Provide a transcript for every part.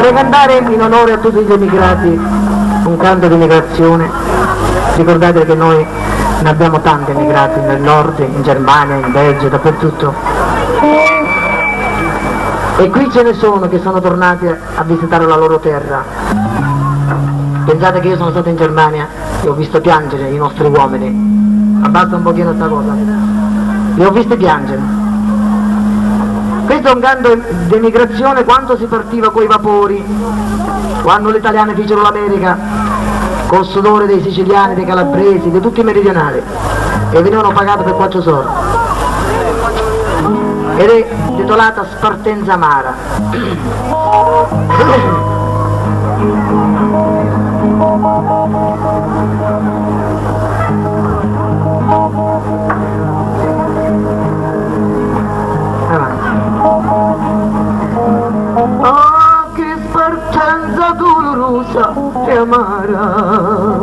Vorrei cantare in onore a tutti gli emigrati un canto di migrazione. Ricordate che noi ne abbiamo tanti emigrati nel nord, in Germania, in Belgio, dappertutto. E qui ce ne sono che sono tornati a visitare la loro terra. Pensate che io sono stato in Germania e ho visto piangere i nostri uomini. Abbassa un pochino sta cosa. Li ho visti piangere. Questo è un canto di emigrazione quando si partiva coi vapori, quando gli italiani fecero l'America, col sudore dei siciliani, dei calabresi, di tutti i meridionali, e venivano pagati per 4 soldi. Ed è titolata Spartenza Amara. Oh, che spartenza dolorosa e amara,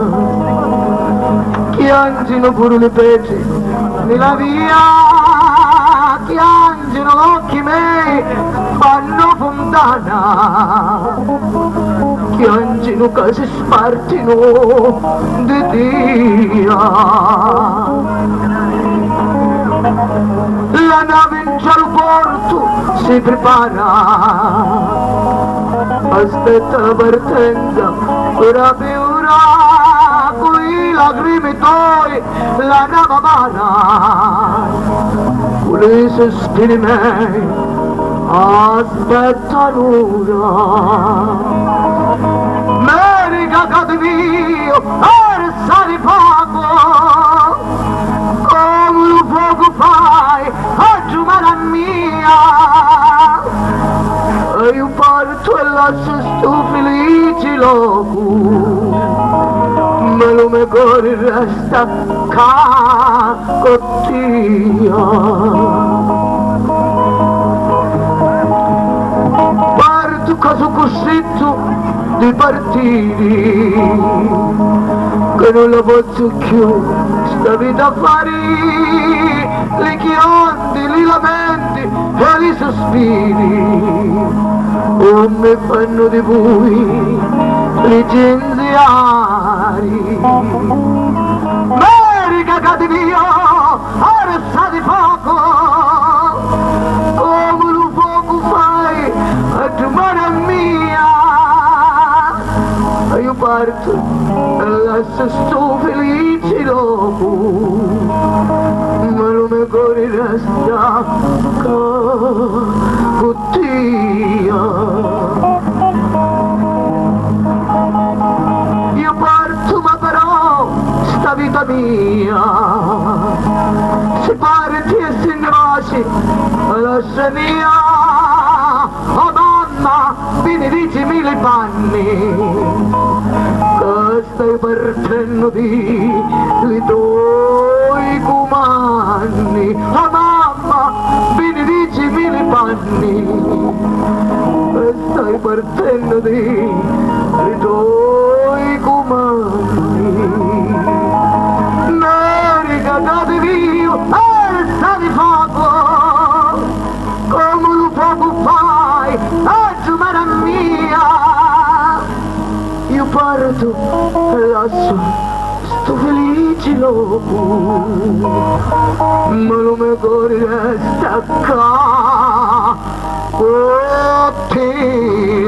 piangino pure le pece nella via, piangino l'occhi miei, fanno fontana, piangino che si spartino di Dio. La nave in cielo porto si prepara, aspetta la partenza per apiura, coi lacrime tuoi la nave vana, con i sospiri miei aspetta l'ora. America cade via, arsa di fuoco, come lo fuoco fai, oggi umana mia, e io parto e lascio sto felice loco, ma lo mio cuore resta qua con te. Parto cosa costretto di partire, che non la posso più sta vita a fare, le chionde, li lamenti e li sospiri, o mi fanno di voi licenziari. America cade via, ora sta di fuoco, come lo fuoco fai a domani mia, e io parto e lascio sto felice dopo, ma non mi cuore resta con te. Io parto ma però sta vita mia si parti e si incroci, lascia mia, oh mamma, benedicimi le panni, che stai partendo di li tuoi comandi, oh mamma, benedicimi le panni, che stai partendo di li tuoi comandi. America cade via, sta di fuoco, come lo fuoco fai, oggi umana mia, io parto e lascio sto felice loco, ma lo mio cuore resta qua con te.